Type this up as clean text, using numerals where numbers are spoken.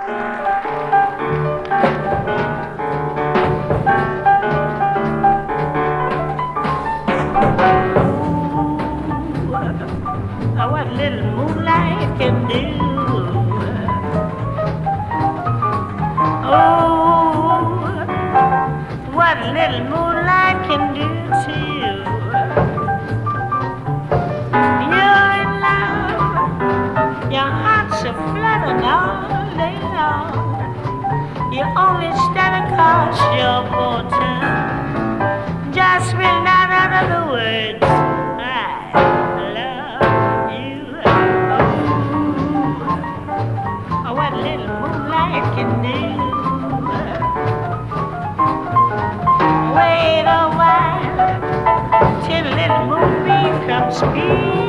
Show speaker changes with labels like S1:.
S1: What little moonlight can do. Oh, what little moonlight can do to you. You're in love, your heart's a fluttering all day long. You only stand across your portion, just spit out under the words. I love you. Oh, what little moonlight can do. Wait a while till a little moonbeam comes speed.